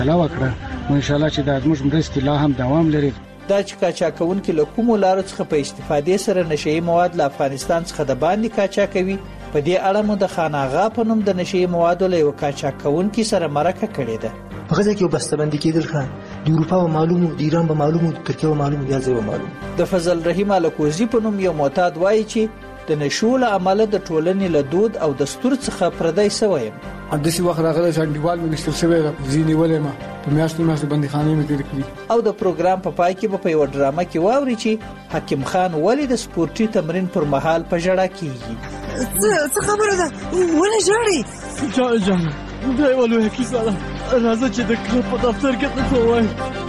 علاوه کړه ان شاء الله چې دا زموږ مرستې لا هم دوام لري. دا چې قاچاقونکي له کومو لارو څخه په استفادې سره نشئی مواد له افغانستان څخه د باندې قاچاقوي، په دې اړه مو د خان آغا په نوم د نشئی موادو له یو قاچاقونکي سره مرکه کړې ده. په غزه کې بسته‌بندي کېدل ښه د اروپا و معلومو، د ایران به معلومو، د ترکیه و معلومو، د ځای و معلومو. د فضل رحیم الکوزي په نوم یو معتاد وایي چې د نشو له امله د ټولنې له دود او دستور څخه پردی شوی یم. داسې وخت راغلی چې انډیوال مې نشتل شوی ده، ځینې ولې ما په میاشتو بندیخانې مې تېرې کړي. او د پروګرام په پای کې به په یوه ډرامه کې واوري چې حکیم خان ولې د سپورټي تمرین پر مهال په ژړا کېږي. څه خبره ده؟ ولې ژاړې؟ جان دا یوه لویه کیسه ده، راځه چې د کلب په دفتر کې درته ووایم.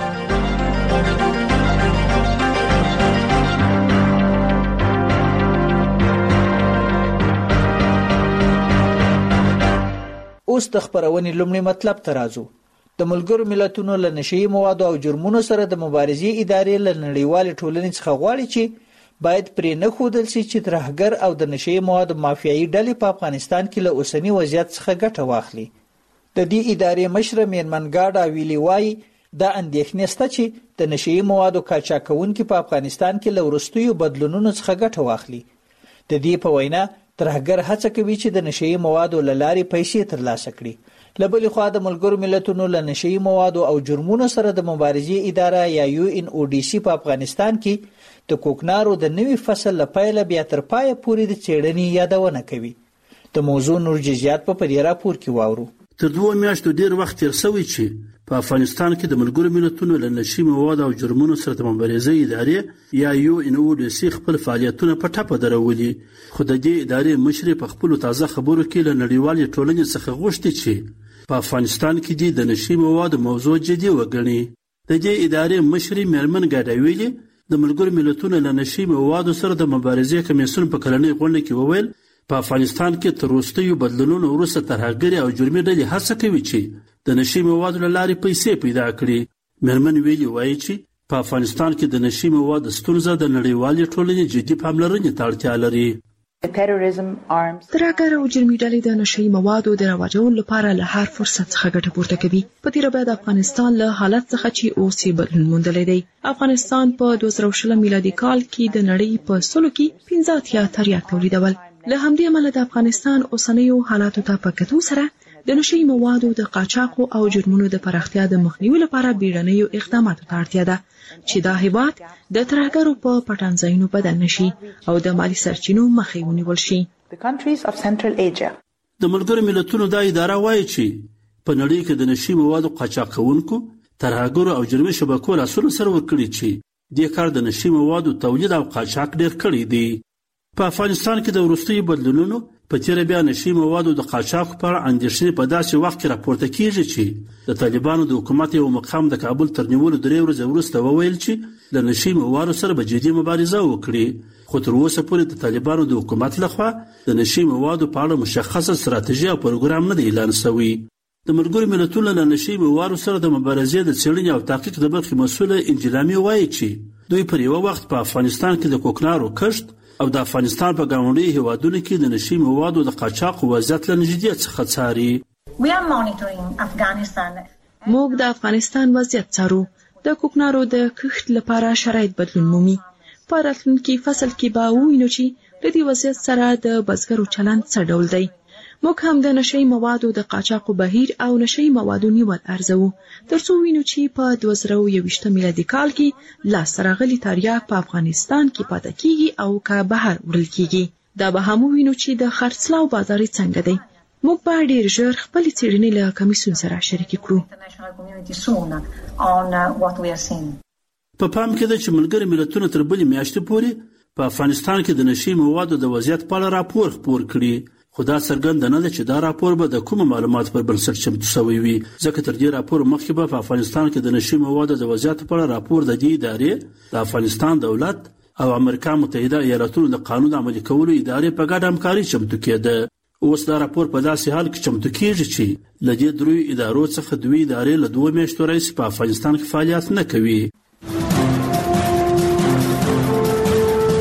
اوس د خبرونې لومړی مطلب ته راځو. د ملګرو ملتونو له نشئی موادو او جرمونو سره د مبارزې ادارې له نړیوالې ټولنې څخه غواړي چې باید پرې نه ښودل شي چې ترهګر او د نشئی موادو مافیایي ډلې په افغانستان کې له اوسني وضعیت څخه ګټه واخلي. د دې ادارې مشره میرمنګاډا ویلي وایي دا اندېښنې شته چې د نشئی موادو قاچاقونکي په افغانستان کې له وروستیو بدلونونو څخه ګټه واخلي. د دې په وینا ترهګر هڅه کوي چې د نشئی موادو له لارې پیسې ترلاسه کړي. له بلې خوا د ملګرو ملتونو له نشئی موادو او جرمونو سره د مبارزې اداره یا UNODC په افغانستان کې د کوکنارو د نوي فصل له پیله بیا تر پایه پورې د څېړنې یادونه کوي. د موضوع نور جزئیات په دې راپور کې واورو. تر 2 میاشتو ډیر وخت تیر شوی چې په افغانستان کې د ملګرو ملتونو له نشئی موادو او جرمونو سره د مبارزې ادارې یا UNODC خپل فعالیتونه په ټاپه درولي، خو د دې ادارې مشر په خپل تازه خبرو کې له نړیوالې ټولنې څخه غوښتي چې په افغانستان کې د نشئی موادو موضوع جدي وګڼي. د دې ادارې مشر میرمنګاډا ویلي د ملګرو ملتونو له نشئی موادو سره د مبارزې کمیسیون په کلنۍ غونډه کې وویل په افغانستان کې تر وروستیو بدلونونو وروسته ترهګرې او جرمي ډلې هڅه کوي چې د نشئی موادو له لارې پیسې پیدا کړي. میرمن ویلي وایي چې په افغانستان کې د نشئی موادو ستونزه د نړیوالې ټولنې جدي پاملرنې ته اړتیا لري. ترهګر او جرمي ډلې د نشئی موادو د رواجولو لپاره له هر فرصت څخه ګټه پورته کوي. په تیره بیا د افغانستان له حالت څخه چې اوس یې بدلون موندلی دی. افغانستان په 2020 میلادي کال کې د نړۍ په سلو کې 15 تریاک تولیدول. له همدې امله د افغانستان اوسنیو حالاتو ته په کتو سره د نشئی موادو د قاچاقو او جرمونو د پراختیا د مخنیوي لپاره بیړنیو اقداماتو ته اړتیا ده چې دا هیواد د ترهګرو په پټنځایونو بدل نشي او د مالی سرچینو مخه ونیول شي. د ملګرو ملتونو دا اداره وایي چې په نړۍ کې د نشئی موادو قاچاقونکو ترهګرو او جرمي شبکو لاسونه سره ورکړي چې دې کار د نشئی موادو تولید او قاچاق ډیر کړی دی. په افغانستان کې د وروستیو بدلونونو په تیره بیا نشئی موادو د قاچاق پر اندېښنې په داسې وخت کې راپورته کیږي چې د طالبانو د حکومت یو مقام د کابل تر نیولو 3 ورځې وروسته وویل چې د نشئی موادو سره به جدي مبارزه وکړي، خو تر اوسه پورې د طالبانو د حکومت لخوا د نشئی موادو په اړه مشخصه ستراتیژي او پروګرام نه دی اعلان شوی. د ملګرو ملتونو له نشئی موادو سره د مبارزې د څېړنې او تحقیق د برخې مسؤله انجلامي وایي چې دوی پر یو وخت په افغانستان کې د کوکنارو کښت او د افغانستان په ګاونډي هیوادونو کې د نشئی موادو د قاچاق وضعیت له نږدې څخه څاري. موږ د افغانستان وضعیت څارو. د کوکنارو د کښت لپاره شرایط بدلون مومي. په راتلونکي فصل کې به ووینو چې د دې وضعیت سره د بزګرو چلند څه ډول دی. موږ هم د نشئی موادو د قاچاقو بهیر او نشئی موادو نیول ارزوو ترڅو وینو چې په 2021 میلادي کال کې لاسته راغلي تریاک په افغانستان کې پاتې کیږي او که بهر وړل کیږي. دا به هم وینو چې د خرڅلاو بازار څنګه دی. موږ به ډیر ژر خپل څېړنې له کمیسیون سره شریک کړو. په پام کې ده چې ملګري ملتونو تر بلې میاشتې پورې په افغانستان کې د نشئی موادو د وضعیت په اړه راپور خپور کړي، خو دا څرګنده نه ده چې دا راپور به د کومو معلوماتو پر بنسټ چمتو شوی وي، ځکه تر دې راپور مخکې به په افغانستان کې د نشئی موادو د وضعیت په اړه راپور د دې ادارې د افغانستان دولت او امریکا متحده ایالاتونو د قانون عملي کولو ادارې په ګډه همکاري چمتو کېده. اوس دا راپور په داسې حال کې چمتو کېږي چې له دې دریو ادارو څخه دوی ادارې له 2 میاشتو راهیسې په افغانستان کې فعالیت نه کوي.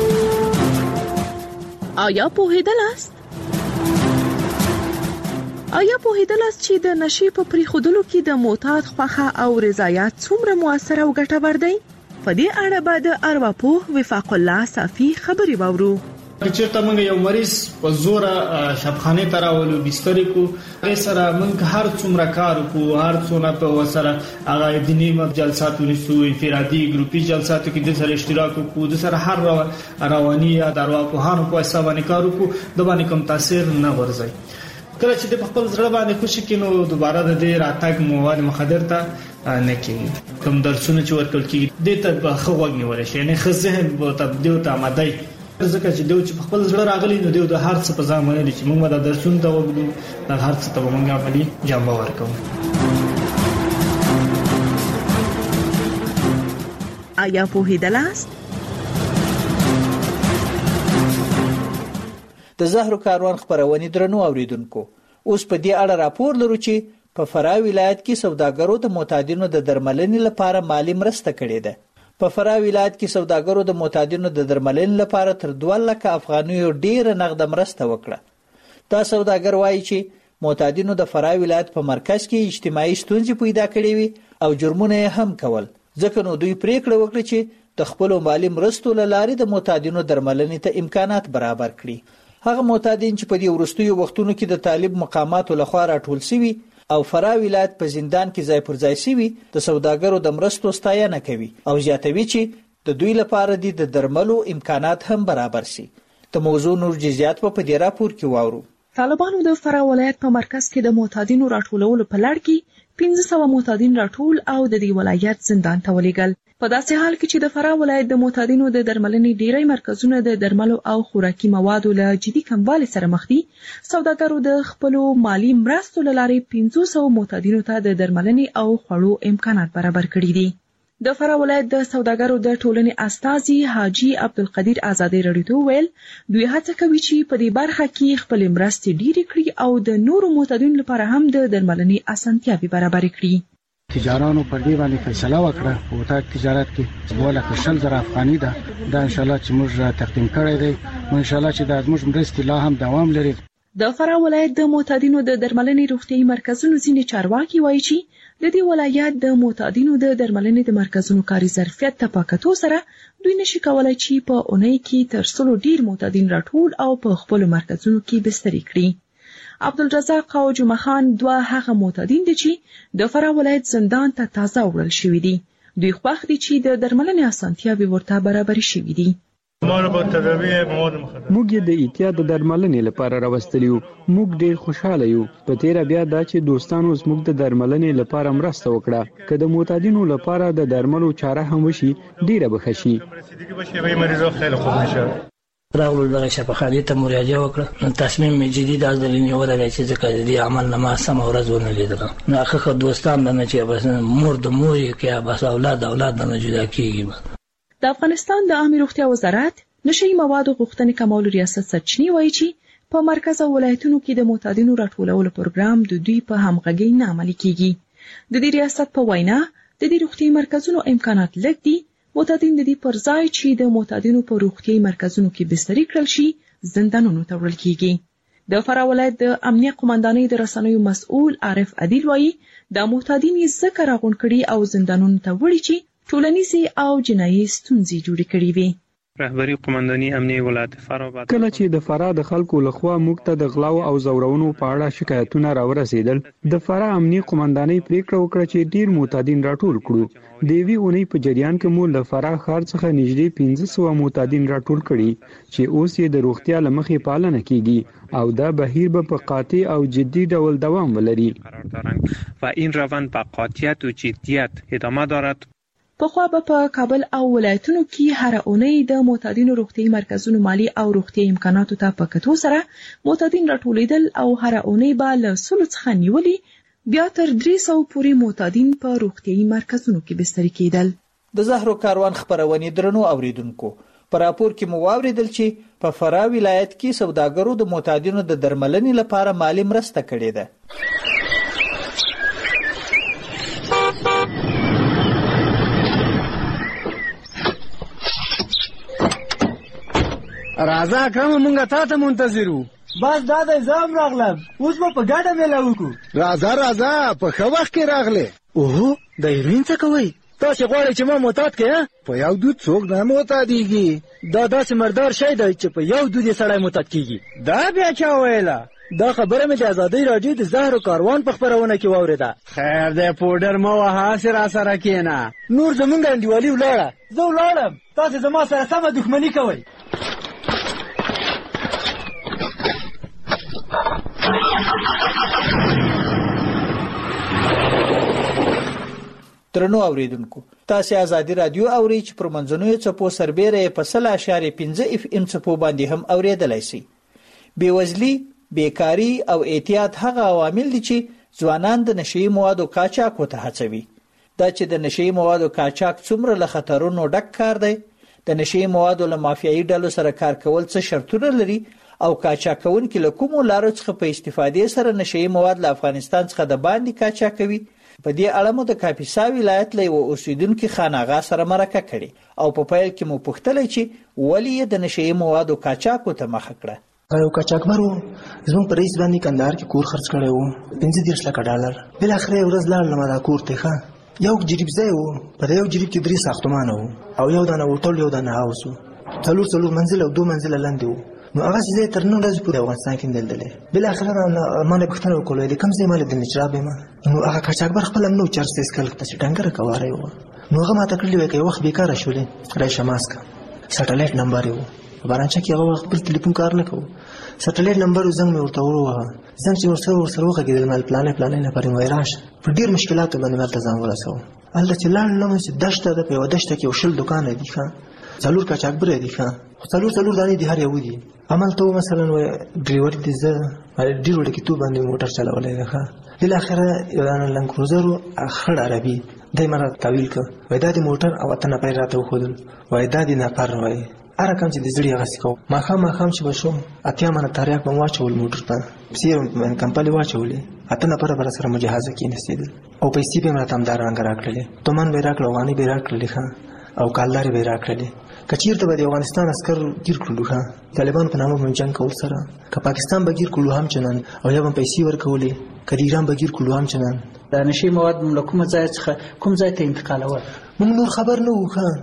آیا پوهېدلاست؟ آیا پوهېدلاست چې د نشې په پرېښودلو کې د معتاد خوښه او رضایت څومره مؤثر او ګټور دی؟ په دې اړه به د ارواپوه وفاق الله صافي خبرې واورو. چېرته موږ یو مریض په زوره شبخانې ته راولو، بسترې کو، هغې سره موږ هر څومره کار وکړو، هر څونه په ورسره هغه دیني جلسات ونیسو، انفرادي ګروپي جلساتو کې د سره اشتراک وکړو، د سره هر رواني یا د ارواپوهانو په واسطه باندې کار وکړو، د باندې کوم تاثیر نه غورځي. کله چې د خپل زړه باندې خوشي کینو دوباره د دې راتګ مواد مخدر ته نه کیږي. کوم درسونه چې ورکول کیږي د ته به خو وګنی ورشي، یعنی خو ذهن به تبدیل ته آماده ځکه چې دوی چې خپل زړه راغلي نو دوی د هر څه په ځان باندې چې موږ د درسونو ته وګورو د هر څه ته موږ عملي جنبه ورکوو. آیا پوهېدلاست؟ د زهرو کاروان خبرونې درنو اوریدونکو، اوس په دې اړه راپور لرو چې په فراه ولایت کې سوداګرو د معتادینو د درملنې لپاره مالی مرسته کړې ده. په فراه ولایت کې سوداګرو د معتادینو د درملنې لپاره تر 2 لک افغانیو ډیره نغده مرسته وکړه. دا سوداګر وایي چې معتادینو د فراه ولایت په مرکز کې اجتماعي ستونزې پیدا کړې وي او جرمونه یې هم کول، ځکه نو دوی پریکړه وکړه چې د خپل مالی مرستو له لارې د معتادینو درملنې ته امکانات برابر کړي. هغه معتادین چې په دې وروستیو وختونو کې د طالب مقاماتو لخوا راټول شوي او فراه ولایت په زندان کې ځای پر ځای شوي، د سوداګرو د مرستو ستاینه کوي او زیاتوي چې د دوی لپاره د درملو امکانات هم برابر شي. د موضوع نور جزئیات په دې راپور کې واورو. طالبانو د فراه ولایت په مرکز کې د معتادینو راټولولو په لړ کې 1500 معتادین راټول او د دې ولایت زندان ته ولېږل. په داسې حال کې چې د فراه ولایت د معتادینو د درملنې ډیری مرکزونه د درملو او خوراکي موادو له جدي کموالي سره مخ دي، سوداګرو د خپلو مالی مرستو له لارې 500 معتادینو ته د درملنې او خوړو امکانات برابر کړي دي. د فراه ولایت د سوداګرو د ټولنې استازي حاجی عبدالقدیر آزادی رادیو ته ویل دوی هڅه کوي چې په دې برخه کې خپل مرستې ډیرې کړي او د نورو معتادینو لپاره هم د درملنې اسانتیاوې برابر کړي. تجارانو پر دې باندې فیصله وکړه په وطاق تجارت کې 2,00,000 افغاني ده. دا ان شاء الله چې موږ تقدیم کړی دی او ان شاء الله چې دا زموږ مرستې لا هم دوام لري. د فراه ولایت د معتادینو د درملنې روغتیايي مرکزونو ځینې چارواکي وایي چې د دې ولایت د معتادینو د درملنې د مرکزونو کاري ظرفیت ته په کتو سره دوی نشي کولای چې په اونۍ کې تر 100 ډیر معتادین راټول او په خپل مرکزونو کې بستري کړي. عبدالرزاق او جمعه خان دوه هغه معتادین دي چې د فراه ولایت زندان ته تازه وړل شوي دي. دوی خوښ دي چې د درملنې اسانتیاوې ورته برابرې شوي دي. موږ د احتیاط د درملنې لپاره راوستلی یو. موږ ډېر خوشاله یو. په تیره بیا دا چې دوستانو زموږ د درملنې لپاره مرسته وکړه. که د معتادینو لپاره د درملو چاره هم وشي ډیره به ښه شي. راغلو دغه شفاخانې ته مراجعه وکړه. تصمیم مې جدي داسې نیولی چې ځکه د دې عمل نه ما سمه ورځ ونه لیدله. نو ښه دوستان به نه چې بس مور د مور یې که بس اولاد د اولاد نه جدا کېږي. د افغانستان د عامه روغتیا وزارت نشهیي موادو غوښتنې کمولو ریاست سرچینې وایي چې په مرکز او ولایتونو کې د معتادینو راټولولو پروګرام د دوی په همغږۍ نه عملي کېږي. د دې ریاست په وینا د دې روغتیايي مرکزونو امکانات لږ دي. معتادین د دې پر ځای چې د معتادینو په روغتیايي مرکزونو کې بستري کړل شي زندانونو ته وړل کېږي. د فراه ولایت د امنیه قومندانۍ د رسنیو مسؤل عارف عادل وایي د معتادین یې ځکه راغونډ کړي او زندانونو ته وړي چې ټولنیزې او جنایي ستونزې جوړې کړې وي. رهبری قومندانۍ امنیه ولایت فراه کله چې د فراه د خلکو لخوا موږ ته د غلاو او زورونو په اړه شکایتونه راورسېدل، د فراه امنیه قومندانۍ پریکړه وکړه چې ډیر معتادین راټول کړو. د یوې اونۍ په جریان کې مو له فراه ښار څخه نږدې 1500 معتادین راټول کړي چې اوس یې د روغتیا له مخې پالنه کیږي او دا بهیر به په قاطع او جدي ډول دوام ولري و این روند با قاطعیت و جدیت ادامه دارد. پخوا به په کابل او ولایتونو کې هر اونۍ د معتادینو روغتیايي مرکزونو مالی او روغتیايي امکاناتو ته په کتو سره معتادین راټولېدل او هر اونۍ به له 100 څخه نیولي بیا تر 300 پورې معتادین په روغتیايي مرکزونو کې بستري کېدل. د زهرو کاروان خبرونې درنو اوریدونکو، په راپور کې مو واوریدل چې په فراه ولایت کې سوداګرو د معتادینو د درملنې لپاره مالی مرسته کړې ده. راځه کوم مونږه تا ته منتظر وو. بس دا دی زه هم راغلم اوس به په ګډه میله وکړو. راځه په ښه وخت کې راغلې. اوهو د هیروین څه کوئ؟ تاسې غواړئ چې ما معتاد کړې؟ په یو دود څوک نه معتادېږي. دا داسې مردار شی دی چې په یو دود یې سړی معتاد کېږي. دا بیا چا ویله؟ دا خبره مې د ازادۍ راډیو د زهرو کاروان په خپرونه کې واورېده. خیر دی پوډر مه وهه هسې راسره کښېنه. نور زمونږ انډیوالي ولاړه. زه ولاړم تاسې زما سره سمه دښمني کوئ. درنو اوریدونکو تاسو ازادي رادیو اوري چې پر منځنوي چپو سربېره په 0.5 FM چپو باندې هم اوریدلای شئ. بیوزلی، بیکاری او اعتیاد هغه عوامل دي چې ځوانان د نشئی موادو قاچاق ته هڅوي. دا چې د نشئی موادو قاچاق څومره له خطرونو ډک کار دی، د نشئی موادو له مافیایي ډلو سره کار کول څه شرطونه لري او قاچاقونکي له کومو لارو څخه په استفادې سره نشئی مواد له افغانستان څخه د باندې قاچاقوي. په دې اړه مو د کاپیسا ولایت له اوسیدونکو خان آغا سره مرکه کړې او په پیل کې مو پوښتنه چې ولې د نشئی موادو قاچاق ته مخه کړه. یو قاچاقبرو زموږ په رئیس باندې کندهار کې کور خرڅ کړی و $15,00,000. بالاخره یو ورځ لاړم دا کور ته ښه یو جریب ځای و، په یو جریب کې 3 ساختمانه و او یو دانه هوټل یو دانه هاوس و، څلور منزل او 2 منزله لاندې و. نو هغه ځای تر نن ورځې پورې افغانستان کې دلدلې. بالاخره ما نه پوښتنه وکړه د کوم ځای مال د نجراب ما. نو هغه قاچاقبر خپل هم نو چرته اسکل ته ډنګره کواره و. نو هغه ما ته کړلی وای که وخت بیکاره شولې راشه ماسک سټلایټ نمبر و بارانچا کې هغه وخت پر ټلیفون کار نه کوو. سټلایټ نمبر زنګ مې ورته وروه، زنګ چې ورسره وغږېدل مال پلانې لپاره مې وای راشه. په ډېر مشکلاتو باندې مالته ځان ورسوه. هلته چې لاړم چې دشته ده، په یوه دشته کې یو 20 دوکانه دي ښه 4 قاچاقبره دي ښه خو 4 دانې دي هر یو دي. همالته مثلا وای ډریور دي زه ډېر وړکتوب باندې موټر چلولی ده ښه. بالاخره یو دانه لنګ کروزر و خړ عربي دی ما راته تاویل کړ وای دا د موټر او 8 نفر راته وښودل وای دا د نفر وای هر کم چې د زړی هغسې کوو. ماښام چې به شو 80 منه تریاک به م واچول موټر ته پسې یې کمپلې واچولې 8 نفره به راسره مجهزه کېناستېدل او پیسې به یې راته همدارنګه راکړلې. تومن به یې راکړل، افغانۍ به یې راکړلې ښه او کالدارې به یې راکړلې. که چېرته به د افغانستان عسکر ګیر کړلو ښه طالبانو په نامه به جنګ کول سره، که پاکستان به ګیر کړلو هم چنان او یا به پیسې ورکولې، که د ایران به ګیر کړلو هم چنان. د نشي مواد له کومه ځای څخه کوم ځای ته انتقالول موږ نور خبر نه وو ښه.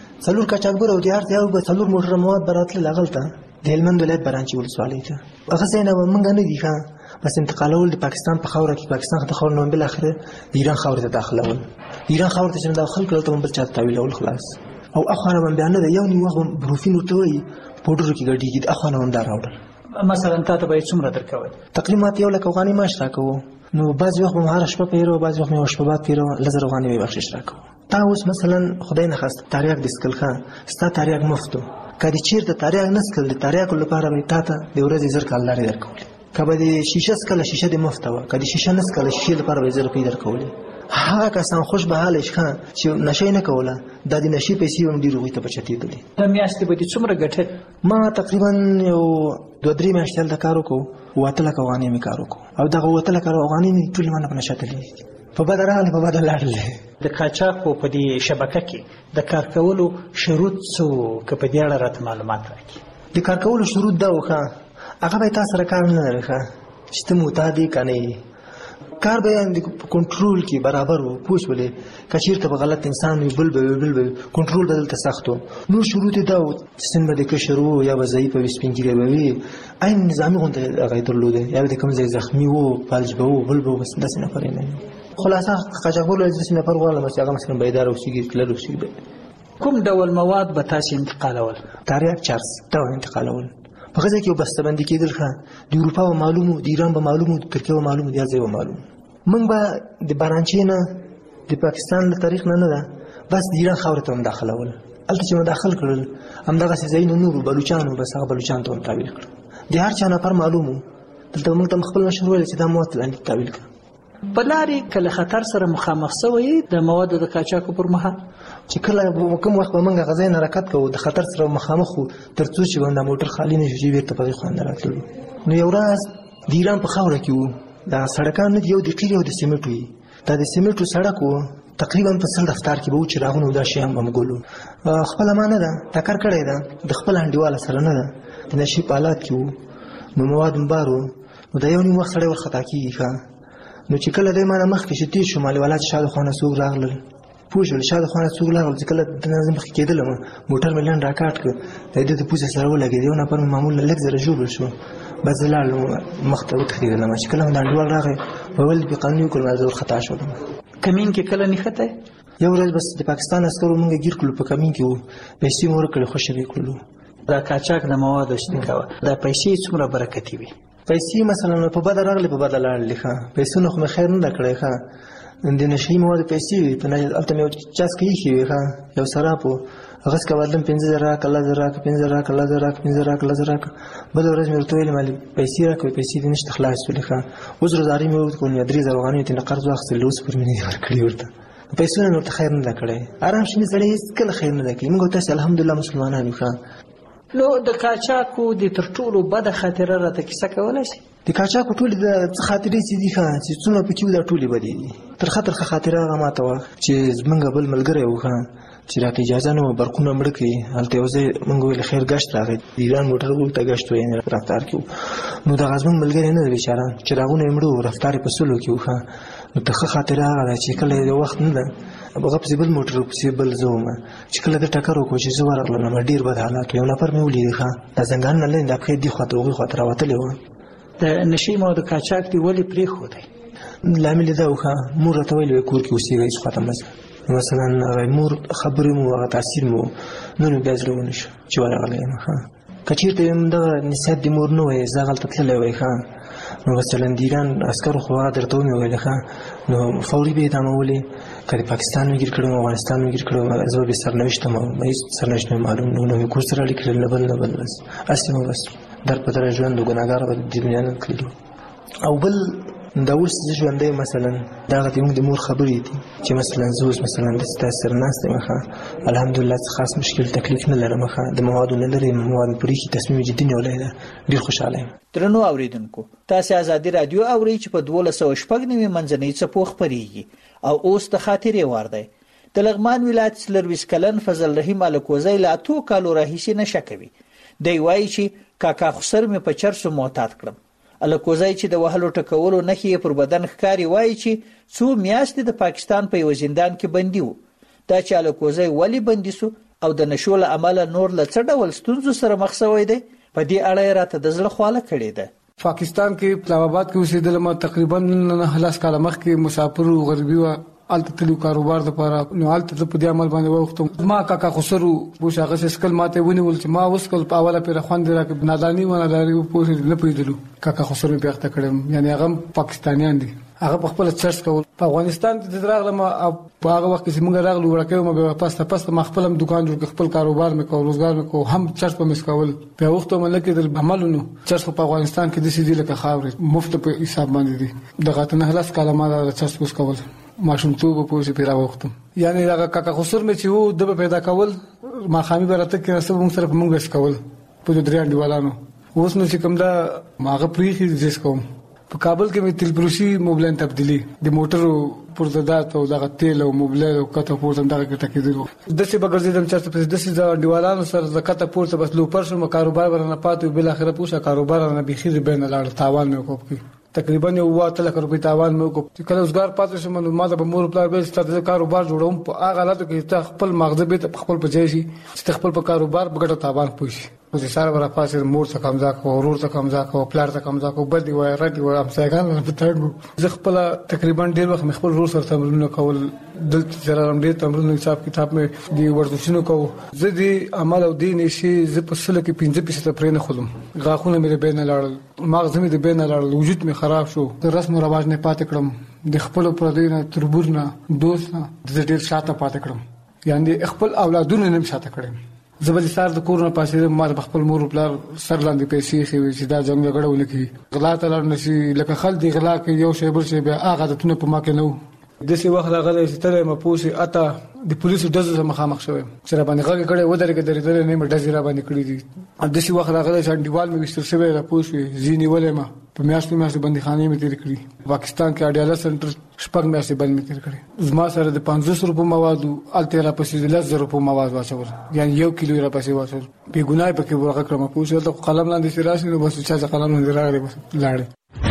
4 قاچاقبر او د هر ځای به 4 موټره مواد به راتلل هغلته د هلمند ولایت برانچي ولسوالۍ ته. هغه ځای نه به موږ نه دي ښه بس انتقالول د پاکستان په خاوره کې، پاکستان ته خاوره نه بالاخره د ایران خاورې ته داخلول. د ایران خاورې ته چې نه داخل کړل ته بل چا ته تاویلول خلاص. او اخوانه به بیا نه ده یو نیم وخت به بروفین ورته وایي پوډرو کې ګډېږي د اخوانه هم دا راوړل. مثلا تا ته به یې څومره درکول؟ تقریبا ماته 1,00,000 افغانۍ معاش راکوو. نو بعضې وخت به م هره شپه پیرو، بعضې وخت مې یوه شپه بعد پیرو 1,000 افغانۍ به یې بخشش راکوو. تا اوس مثلا خدای نه خواست تریاک دې څکل ښه ستا تریاک مفت و، که دې چېرته تریاک نه څکل د تریاکو لپاره به تا ته د ورځې 1000 کالدارې درکولې. که به د شیشه څکله شیشه دې مفته وه، که د شیشه نه څکله شیشې لپاره به یې 1000 روپۍ درکولې. هغه کسان خوش به حاله ښه چې نشی نه کوله دا د نشي پیسې هم ډېرې هغوی ته بچتېدلې. دا میاشتې به دې څومره ګټل؟ ما تقریبا یو 2-3 میاشتې هلته کار وکړو 8,00,000 افغانۍ مې کار وکړو او دغه 8,00,000 افغانۍ مې ټولې ما نه په نشه تللې. په بده راغلې په بده لاړلې. د قاچاقو په دې شبکه کې د کار کولو شروط څه که په دې اړه راته معلومات راکړي؟ د کار کولو شروط دا و ښه هغه به یې تا سره کار نه لري ښه چې ته معتاد یې که نه یې. کار به یې په کنټرول کې برابر و پوه شولې. که چېرته به غلط انسان وي بل به وي کنټرول به دلته سخت و. نور شروط یې دا و چې سن به د کشر و یا به ضعیفه وي سپین ږیری به وي عین نظامي غونته هغه یې درلوده یا به د کوم ځای زخمي و فلج به و بل به و بس داسې نفر یې نه وي. خلاصه قاچاقبر ولایت داسې نفر غواړم چې هغه مثلا بیداره اوسېږي کلر اوسېږي. کوم ډول مواد به تاسې انتقالول؟ تریاک چارس دا انتقالول. په هغه ځای کې یو بسته‌بندي کېدل ښه د اروپا به معلوم و، د ایران به معلوم و، د ترکیې به معلوم و، د هر ځای به معلوم. موږ به د بارانچې نه د پاکستان له تاریخ نه ده بس د ایران خاورې ته هم داخلول. هلته چې مو داخل کړل همدغسې ځایونه نورو بلوچانو بس هغه بلوچانو ته هم تحویل کړل. د هر چا نفر معلوم و. دلته موږ ته خپل مشر ویل چې دا مواد لاندې تحویل کړه. په لارې که له خطر سره مخامخ شوی د موادو د قاچاقو پر مهال چې کله کوم وخت به موږ هغه ځای نه حرکت کوو د خطر سره مخامخ وو تر څو چې به دا موټر خالي نه شي چې بېرته په دې خوا نه راتللو. نو یو ورځ د ایران په خاوره کې وو دا سړکان نه دي یو د قیر یو د سیمنټو وي. دا د سیمنټو سړک وو تقریبا په 100 دفتر کې به و چې راغونو دا شی هم به م ګولو. خپله ما نه ده ټکر کړی ده د خپل انډیواله سره نه ده د نشي په حالات کې وو. نو مواد مبارو نو دا یو نیم وخت سړی ورخطا کېږي ښه نو چې کله دی ما نه مخکې چې تېر شو مالې والا چې شاده خوا نه څوک راغلل پوه شول شاده خوا نه څوک راغلل چې کله دنه زه مخکې کېدلم موټر مې لنډ راکاټ کړ د ده د پوزې سره ولګېد یو نفر مې معمولا لږ زره ژوبل شو بس زه لاړم مخ ته وتښتېدلم چې کله مې دا انډیوال راغی په ولې بې قانوني وکړل ما زه ورخطا شولم کمین کې کله نښتی یو ورځ بس د پاکستان عسکرو مونږ ګیر کړلو په کمین کې وو پیسې مې ورکړې خوشې به یې کړلو دا قاچاق د موادو چې کوه دا پیسې څومره برکتي وي پیسې مثلا په بده راغلې په بده لاړلې ښه پیسونه خو مې خیر نه ده کړی ښه د نشهي موادو پیسې وي په هلته مې یو چاسکه ایښې وي ښه یو سراپ و هغه څخه بدلم 15,000 راکړه 10,000 راکړه 15,000 راکړه 10,000 راکړه 15,000 راکړه 10,000 راکړه بله ورځ مې ورته ویلې مالې پیسې راکړه پیسې دې نشته خلاص شولې ښه اوس روزاري مې وکړل 3,000 افغانۍ مې ترېنه قرض واخیستل اوس پر مې ورکړي ورته پیسونه نورته خیر نه ده کړی ارام شي سړی هېڅکله خیر نه ده کړي موږ تاسې الحمدلله مسلمانان یو ښه نو د قاچاقو د تر ټولو بده خاطره راته کیسه کولی شي د قاچاقو ټولې د څه خاطرې چې دي ښه چې څومره پکې وو دا ټولې بدې دي ترخه ترخه خاطره هغه ماته وه چې زمونږ بل ملګری و ښه چې راته اجازه نه وه برقونه مړه کړي هلته یو ځای مونږ ویل خیر ګشت راغی د ایران موټر ورته ګشت و یعنې رفتار کې و نو دغه زمونږ ملګری نه دی بیچاره چراغونه یې مړه وو رفتار یې په سلو کې و ښه نو د ښه خاطره هغه ده چې کله یو وخت نه ده هغه پسې بل موټر پسې بل زه وم چې کله ده ټکر وکړو چې زه ورغلم ډېر بد حالات و یو نفر مې ولیدې ښه دا زنګانونه لري دا پښې دې خوا ته هغوی خوا ته راوتلې وه د نشي موادو قاچاق دې ولې پرېښودی لامل یې دا و ښه مور راته ویلې وی کور کې اوسېږئ هېڅ خواته مه ځه مثلا هغه مور خبرې مو هغه تاثیر مو نو بیا زړه ونه شو چې ورغلی یم ښه که چېرته دغه نصیحت د مور نه وی زه هغلته تللی وی ښه نو مثلا د ایران عسکرو خو هغه درته ومې ویلې ښه نو فوري به یې تمامولې که د پاکستان مې ګیر کړی وم افغانستان مې ګیر کړی وم زه به بې سرنوشت یم هېڅ سرنوشت مې معلوم نه و نو مې کور سره اړیکې لرل نه بل نه بل بس هسې مو بس در په دره ژوند د ګناهګار به د دنیا نه تللي او بل دا اوس زه ژوندی مثلا دغه زموږ د مور خبرې دي چې مثلا زه اوس مثلا داسې تاسو سره ناست یم ښه الحمدلله څه خاص مشکل تکلیف نه لرم ښه د موادو نه لرې مواد مې پرېښي تصمیم جدي نیولی ده ډېر خوشحاله یم درنو اوریدونکو تاسې ازادي راډیو اورئ چې په 1206 منځنۍ څپو خپرېږي او اوس د خاطرې وار دی د لغمان ولایت 24 کلن فضل رحیم الکوزی له 8 کالو راهیسې نشه کوي دی وایي چې کاکا خسر مې په چرسو معتاد کړم الکوزی چې د وهلو ټکولو نښې یې پر بدن ښکاري وایي چې څو میاشتې د پاکستان په یو زندان کې بندي و دا چې الکوزی ولې بندي سو او د نشو له امله نور له څه ډول ستونزو سره مخ شوی دی په دې اړه یې راته د زړه خواله کړې ده پاکستان کې اسلام آباد کې اوسېدلم تقریبا 9 کاله مخکې مسافر و غربي و الته تلو کاروبار لپاره نو الته په دې عمل باندې وختم ما کاکا خسرو بوش هغه سکل ماته ونیول چې ما وسکل په اوله پیره خوند راکې نادانی و ناداری په نه پیدلو کاکا خسرو په اخته کړم یعنی هغه پاکستانیان دي هغه په خپل چرچ کول په افغانستان کې د راغلم په هغه وخت کې موږ راغلو ورکه ما به پاسته ما خپل دکان جوړ خپل کاروبار مې کو روزګار مې کو هم چرچ په مسکول په وخت مله کې د عملونو چرچ په افغانستان کې د سې دي لکه خاورې مفت په حساب باندې دي دغه ته نه لاس کاله ما د چرچ مسکول ماشومتوب په پوسې پیرا وختم یعنی هغه کاکا خسر مې چې وو د پیدا کول ما خامي برته کې رسو موږ سره موږ وس کول په درې انډیوالانو اوس نو چې کوم دا ماغه پریخي جس کوم په کابل کې مې تلپروشي موبلین تبدیلی د موټرو پرزدات او دغه تیل او موبلین او کته پورته دغه کې ټکېدل د څه بغرزیدم چې په دسي د انډیوالانو سره د کته پورته بس لو پرشم کاروبار ورنه پاتې بل اخره پوښه کاروبار نه بيخي بین لاړ تاوان مې وکړ تقریبا یو 3 روپۍ تاوان مې وکړ چې کله روزګار پاتې شم نو ما د مور پلار به ستاسو کاروبار جوړوم په هغه حالاتو کې ته خپل مغزه به خپل پځای شي چې خپل په کاروبار بغټه تاوان پوښي او چې سره ورا پاسه مور څخه کمزا کو ورور څخه کمزا کو پلار څخه کمزا کو بدی وای راډي و ام ساګان په تاګو زه خپل تقریبا ډیر وخت خپل ورور سره تمرین کول دلته سره هم ډیر تمرین حساب کتاب مې دی ورزشونه کو زه دي عمل او دین شي زه په سل کې 15% پرې نه خلم غاخونه مې بین لاړل مغز مې بین لاړل وجود مې خراب شو د رسم او رواج نه پاتې کړم د خپل پردینه تربورنه دوست نه د ډیر شاته پاتې کړم یعنی خپل اولادونه نه شاته کړم زبر سار د کورونه پاسې ما خپل مور پلار سر لاندې پیسې خو چې دا جنگ جګړه ولکې غلا تلل نشي لکه خل دی غلا کې یو شی بل شی به هغه عادتونه په ما کې نو د څه وخت راغلی چې تل مپوسي اته د پولیسو دزو سره مخامخ شوم چې را باندې غږ کړي و درګه درې نه مډه زیرا باندې کړی دي د څه وخت راغلی چې انډیوال مې وشتل شوی را پوسي زینی ولې ما په میاشتو بندیخانه مې تیر کړی پاکستان کې اډیاله سنټر شپږ میاشتې بند مې تیر کړی زما سره د 500 روپو مواد ال 13 پسې 10 روپو مواد واچول یعنی 1 کیلو را پسې واچول به ګناي پکې ورغه کړم پوسي ته قلم لاندې سراسي نو بس چې قلم لاندې راغلی بس لاړې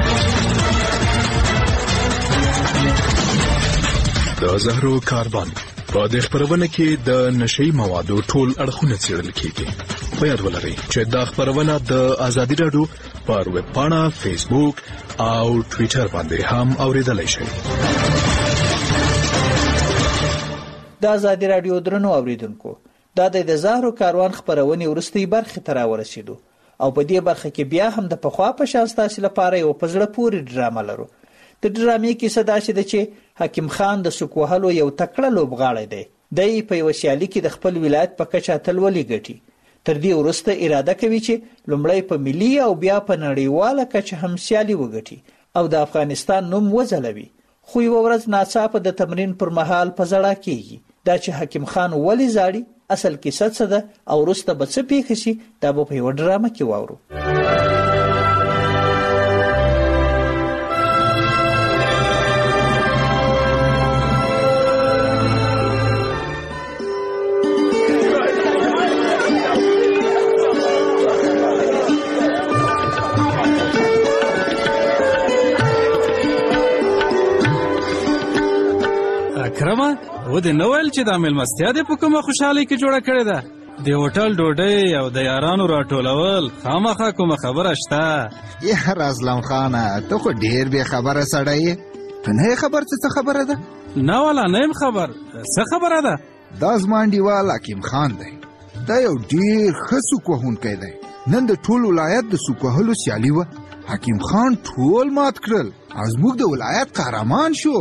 د زهرو کاروان په دې خبرونه کې د نشئی موادو ټول اړخونه څېړل کیږي په یاد ولرئ چې دا خبرونه د ازادي رادیو پر ویب پاڼه فیسبوک او ټوئیټر باندې هم اوریدلای شئ د ازادي رادیو درنو اوریدونکو دا د زهرو کاروان خبرونه ورستۍ برخه تر ورسېدو او په دې برخه کې بیا هم د پخوا په شان تاسو لپاره یو پزړه پورې ډرامه لرو د ډرامې کیسه دا چې حکیم خان د سکوهلو یو تکړه لوبغاړی دی د په یو سیالي کې د خپل ولایت په کچه اتلولي ګټي تر دې وروسته اراده کوي چې لومړی په ملي او بیا په نړیواله کچه هم سیالي وګټي او د افغانستان نوم وځلوي خو یو ورځ ناڅاپه د تمرین پر مهال په زړه کېږي دا چې حکیم خان ولی زاړي اصل کیسه څه ده او وروسته به څه پیښ شي دا به په یو ډرامه کې واورو اکرمه و دې نو ویل چې دا مېلمستیا دې په کومه خوشحالۍ کې جوړه کړې ده د هوټل ډوډۍ او د یارانو راټولول خامخا کومه خبره شته یار اسلام خانه ته خو ډېر بې خبره سړی یې ته نه خبر څه خبره ده نه والا نه یم خبر څه خبره ده دا زما انډیوال حکیم خان دی دا یو ډېر ښه سوک وهونکی دی نن د ټول ولایت د سوک وهلو سیالي وه حکیم خان ټول مات کړل او زموږ د ولایت قهرمان شو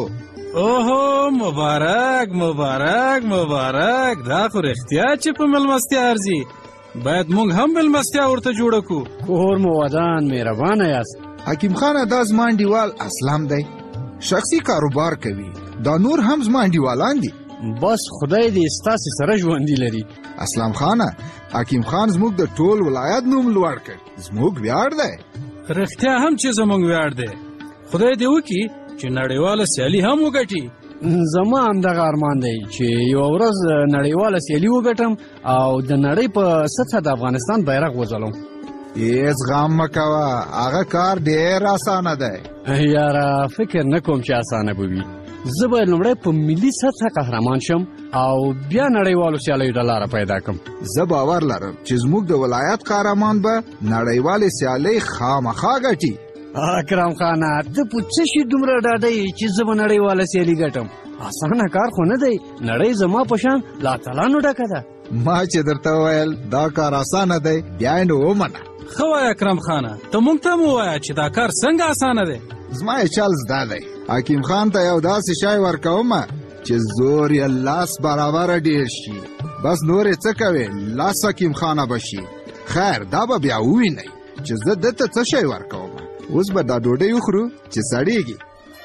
اوهو مبارک مبارک مبارک دا خو رښتیا چې په مېلمستیا ارځي باید موږ هم مېلمستیا ورته جوړه کړو کور مو ودان مهربانه یاست حکیم خانه دا زما انډیوال اسلام دی شخصي کاروبار کوي دا نور هم زما انډیوالان دي بس خدای دې ستاسې سره ژوندي لري اسلام خانه حکیم خان زموږ د ټول ولایت نوم لوړ کړ زموږ ویاړ دی رښتیا هم چې زموږ ویاړ دی خدای دې وکړي چې نړیواله سیالي هم وګټي زما همدغه ارمان دی چې یو ورځ نړیواله سیالي وګټم او د نړۍ په سطحه د افغانستان بیرغ وځلوم هیڅ غم مه کوه هغه کار ډېر اسانه دی یاره فکر نه کوم چې اسانه به وي زه باید لومړی په ملي سطحه قهرمان شم او بیا نړیوالو سیالیو ته لاره پیدا کړم زه باور لرم چې زموږ د ولایت قهرمان به نړیوالې سیالۍ خامخا ګټي اکرم خانه ته په څه شي دومره ډاډه یې چې زه به نړیواله سیالي ګټم اسانه کار خو نه دی نړۍ زما په شان له اتلانو ډکه ده ما چې درته وویل دا کار اسانه دی بیا یې نو ومنه ښه وایه اکرم خانه ته موږ ته هم ووایه چې دا کار څنګه اسانه دی زما یې چل زده دی حکیم خان ته یو داسې شی ورکومه چې زور یې لاس برابره ډېر شي بس نور یې څه کوې لاس حکیم خانه به شي خیر دا به بیا ووینئ چې زه دته څه شی ورکوم اوس به دا ډوډۍ وخورو چې سړیږي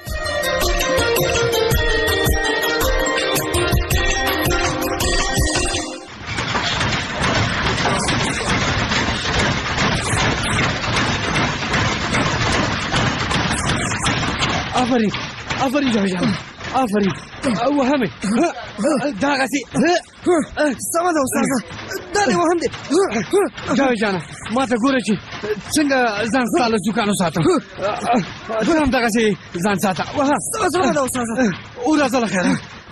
آفرین آفرین جاوید جان آفرین وهمه دغسې سمه ده استاده دا دې وهم دی جاوید جانه ما ته ګوره چې څنګه ځان ستا له زکانو ساتم ته هم دغسې ځان ساته سمه ده استاده وراځه له خیره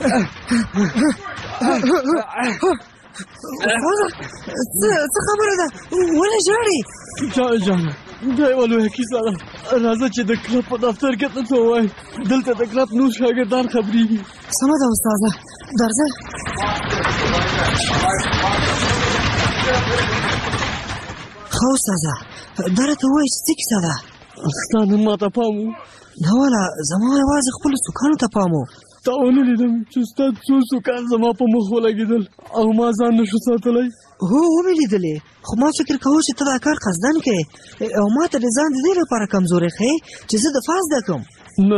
څه خبره ده ولې ژاړې جاوید جانه دا یوه لویه کیسه ده راځه چې د کلب په دفتر کې ته څه ووایې دلته د کلب نور شاګردان خبرېږي سمه ده استاده درځه ښه استاده دا راته ووایه چې څه کیسه ده ستا نن ما ته پام و نه والا زما یوازې خپلو سوکانو ته پام و تا ونه لیدم چې ستا څو سوکان زما په مخ ولګېدل او ما ځان نشو ساتلی هو ومې لیدلې خو ما فکر کوه چې ته دا کار قصدن کوې او ما ته د ځان د دې لپاره کمزوري ښیې چې زه دفاع زده کړم نه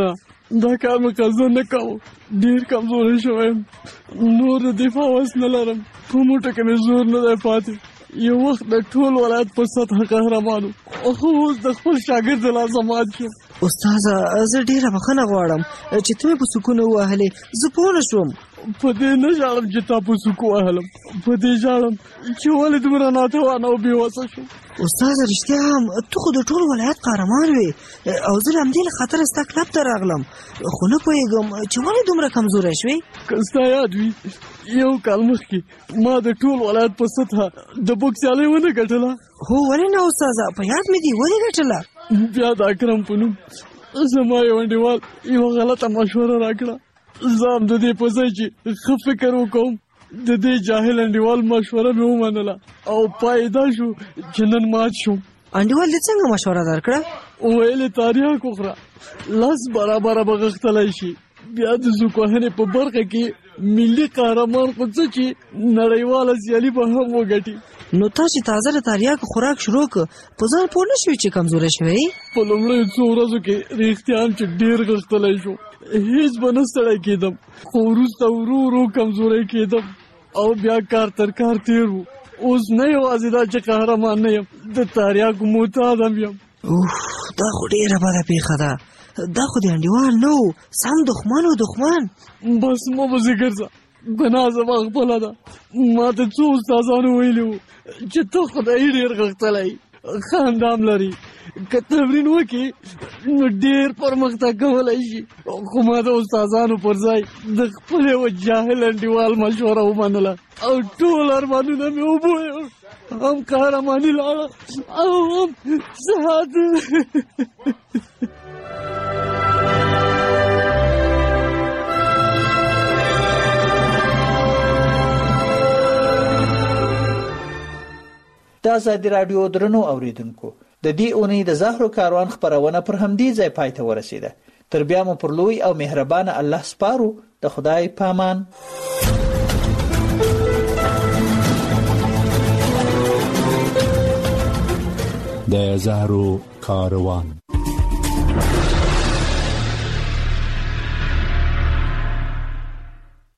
دا کار مې قصدن نه کوو، ډېر کمزوری شوی، نور د دفاع وس نه لرم، په موټه کې مې زور نه دی پاتې. یو وخت د ټول ولایت په سطح قهرمانو، خو اوس د خپل شاګرد د لاسه مات شوم. استاده زه ډېره بخښنه غواړم چې ته مې په سکون ووهلې، زه پوه نه شوم. په دې نه ژاړم چې تا په سکو وهلم، په دې ژاړم چې ولې دومره ناتوانه او بېوسه شوم. استاده رښتیا هم ته خو د ټول ولایت قهرمان وې او زه له همدې له خطره ستا کلب ته راغلم، خو نه پوهېږم چې ولې دومره کمزوری شوې. که ستا یاد وي یو کال مخکې ما د ټول ولایت په سطحه د بوکس سیالۍ ونه ګټله. هو ولې نه استاده، په یاد مې دي، ولې ګټله؟ بیا د اکرم په نوم زما یو انډیوال یوه غلطه مشوره راکړه. زه هم د دې په ځای چې ښه فکر وکړم د دې جاهل انډیوال مشوره مې ومنله او پای دا شو چې نن مات شوم. انډیوال دې څنګه مشوره درکړه؟ ویل یې تریاک وخوره، لاس برابره به غښتلی شي. بیا د زوکوهنې په برخه کې ملي قهرمان خو څه چې نړیواله سیالي به هم وګټي. نو تا چې تازه د تریاکو خوراک شروع کړ په ځان پوه نه شوې چې کمزوری شوی؟ په لومړیو څو ورځو کې رښتیا هم چې ډېر غښتلی شو، هېڅ به نه ستړی کېدم، خو وروسته ورو ورو کمزوری کېدم او بیا کار تر کار تېر و. اوس نه یوازې دا چې قهرمان نه یم، د تریاکو معتاد هم یم. اوف دا خو ډېره بده پېښه ده، دا خو د انډیوال نه و، سم دښمن و دښمن. بس مه پسې ګرځه، ګناه زما خپله ده. ما ته څو استادانو ویلي وو چې ته خدای ډېر غښتلی، ښه اندام لري، که تمرین وکړي نو ډېر پرمختګ کولی شي. خو ما د استادانو پر ځای د خپل یوه جاهل انډیوال مشوره ومنله او ټول ارمانونه مې وبویل، هم قهرماني لاړه او هم صحت. د ازادي راډیو درنو اوریدونکو، د دې اونۍ د زهرو کاروان خپرونه پر همدې ځای پای ته ورسېده. تر بیا مو پر لوی او مهربانه الله سپارو. د خدای پامان. د زهرو کاروان.